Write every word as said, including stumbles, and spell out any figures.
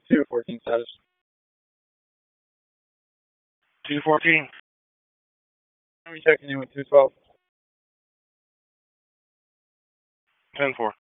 two fourteen status. two fourteen. I'm checking in with two twelve. ten four.